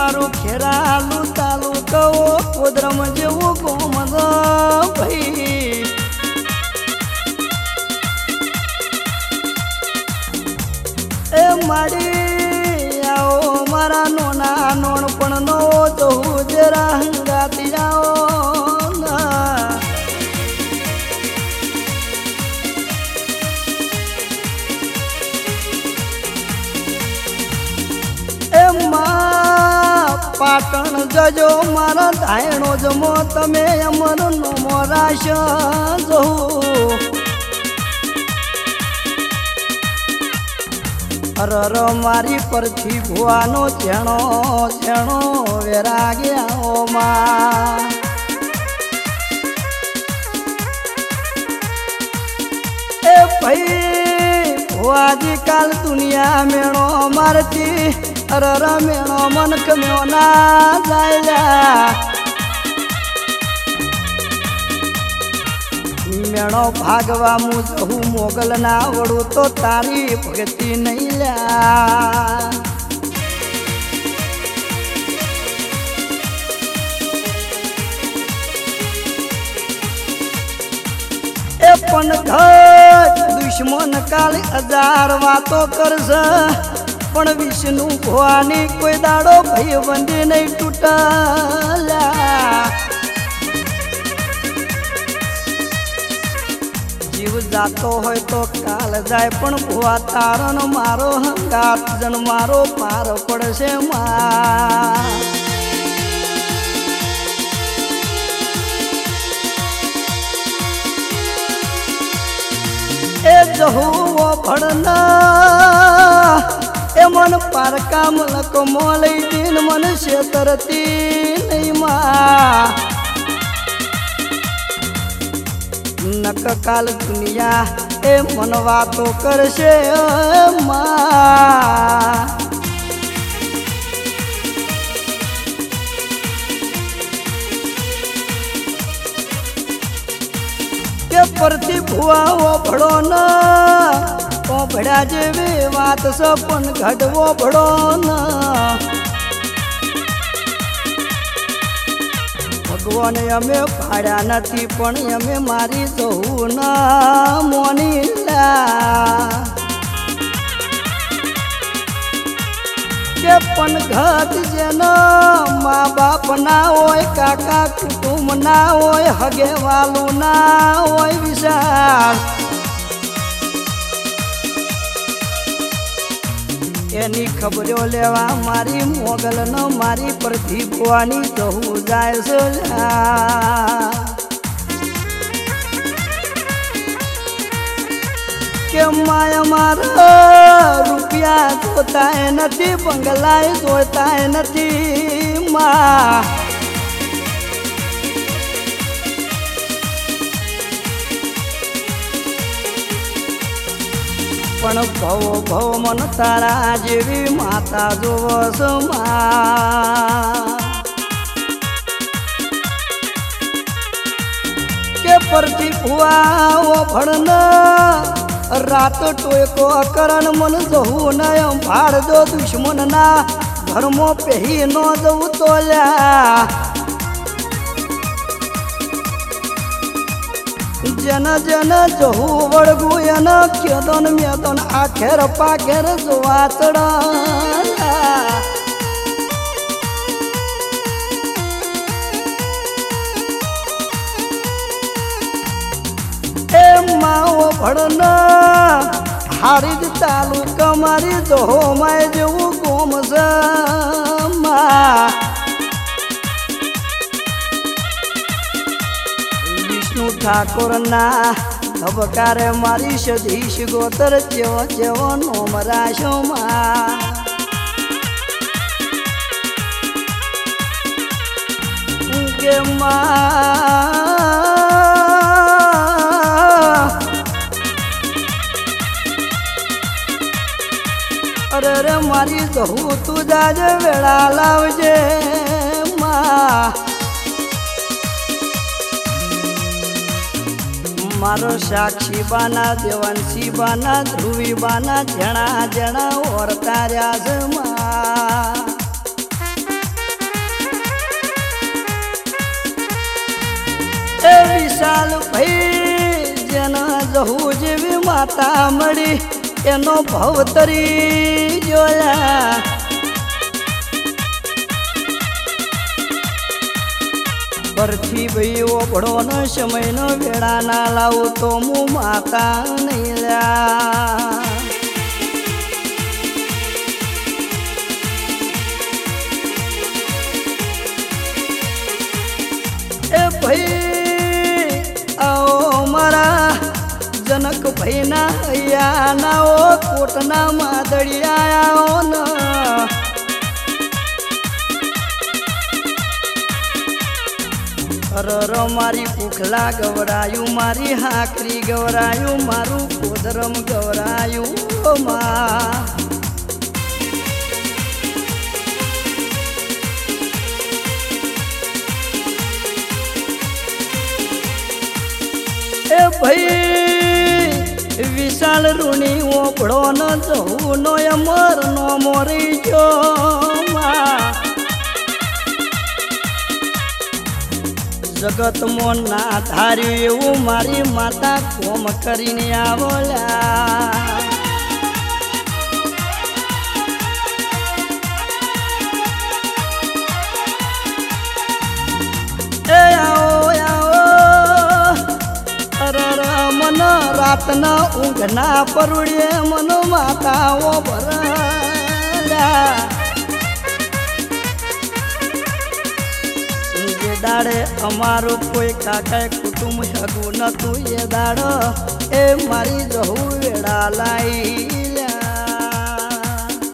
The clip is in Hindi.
मारू खेरालू तालुको कोदरम जेवू गोमद भाई ए माड़ी आओ मारा नोना नोनपण नो जहू जरा हंगाती आओ ना पाटण जजो मारा धायणो जमो तमे अमर नो मोराश जो अरर मारी परथी भुआनो झेणो झेणो वेराग्या ओ मा ए भाई भुआजी काल दुनिया मेणो मारती अरर मेणो मन कम्यो ना जायला मेणो भागवा मुझहू मोगल ना वड़ू तो तारी भगती नहीं ल्या ए पण घर दुश्मन काल हजार वातो करस पण विष्णु भवानी कोई दाड़ो भई बंदी नहीं टूटला जीव जातो होय तो काल जाय पण भुआ तारण मारो हंगात जन मारो पार पड़से मा ए जहू वो भड़ना ए मन पार कामलक मोलै दिन मन शेतरती नहीं मा नक काल दुनिया ए मनवा तो करशे मा के परती भुआ वो भड़ो ना ओ भड़ा जेवी वात सपन घडवो भड़ो ना भगवान अमे भाड़ा नथी पण अमे मारी जहू ना मोनीला के पण घट जेना माँ बाप ना होय काका कुटुंब ना होय हगे वालू ना होय विशाल एनी खबरो लेवा मारी मोगल न मारी परथी भुआनी जहू जाय सोला के माया मारा रुपया जोता है नथी बंगला जोता है नथी माँ पण भव भव मन तारा जेवी माता जोवस मा के परती भुआ वो भड़न रात टोयको अकरण मन जहू नय भाड़ दो दुश्मन ना धर्मो पेही नो जऊ तोल्या जन जन जहू वड़गुयन केदन मेदन आखेर पाखेर जोवाचड़ा ए माओ भड़न हारिज तालुक मारी जहो माय जेवू गोमस मा ठाकुर ना धबकारे मारी सधीश गोतर चेव चेव नोमराशो मा के मा अरे रे मारी जहू तू जाज वेळा लावजे मा मारो साक्षी बाना देवांशी बाना ध्रुवी बाना झणा झणा और तार्यास मा જહુ જેવી માતા મળી એનો ભવતરી જોયા પરથી ભાઈ ઓભળો ન સમયનો વેળા ના લાવું તો હું માતા નહીં લ્યા એ ભાઈ આવો મારા જનક ભાઈ ના હૈયા ના ઓ કોટના માદળિયા આવો ન અરર મારી પુખલા ગવરાયું મારી હાકરી ગવરાયું મારું કોદરમ ગવરાયું માં એ ભાઈ વિશાલ ઋણી ઓપડો ન જવું નો અમર નો મોરી જો જગત મોન ના ધાર્યું એવું મારી માતા કોમ કરીને આવોલા એ આવો આવો અરર મન રાતના ઊંઘ ના પરુડે મન માતાઓ ભરલા દાડે અમારું કોઈ કાકા કુટુંબ હગું નતું એ દાડ એ મારી જહુ વેળા લાઈ